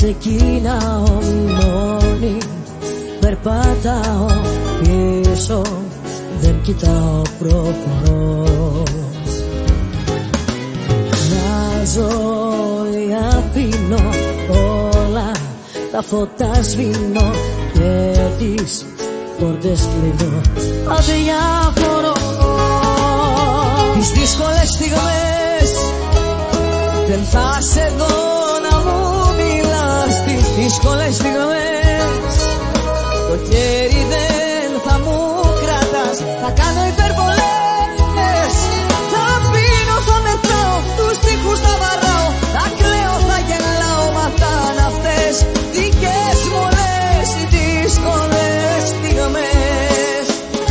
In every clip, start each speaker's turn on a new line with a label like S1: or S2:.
S1: ξεκινάω μόνη, περπατάω πίσω, δεν κοιτάω προπνός. Μια ζωή αφήνω, όλα τα φώτα σβήνω και τις πόρτες κλείνω, αδιάφορο. Τις δύσκολες στιγμές δεν θα σε δω να μου μιλάς. Τις δύσκολες στιγμές το χέρι δεν θα μου κρατάς. Θα κάνω υπερβολές, θα πίνω, θα μετράω, τους τοίχους θα βαράω, θα κλαίω, θα γελάω, μα θα είναι αυτές δικές μου όλες οι δύσκολες στιγμές.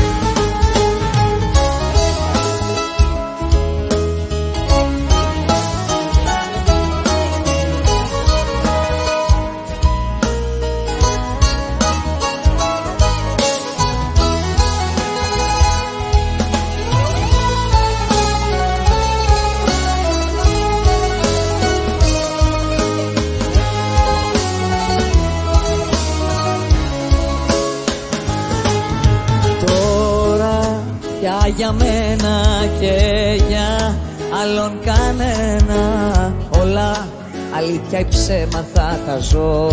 S1: Για μένα και για άλλον κανένα, όλα αλήθεια ή ψέμα θα τα ζω.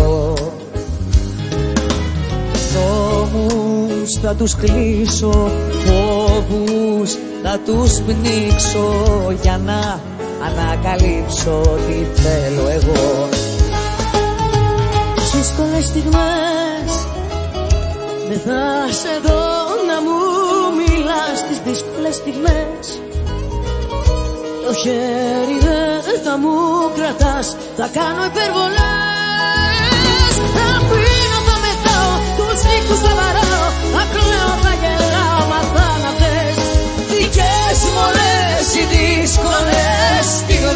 S1: Νόμους θα τους κλείσω, φόβους θα τους πνίξω, για να ανακαλύψω τι θέλω εγώ. Στις δύσκολες στιγμές δεν θα σε δω να μου μιλάς. Στις δύσκολες στιγμές το χέρι δεν θα μου κρατάς. Θα κάνω υπερβολές, θα πίνω, θα μετάω, τους τοίχους θα βαράω, θα κλαίω, θα γελάω, μα θα είναι αυτές δικές μου όλες οι δύσκολες στιγμές.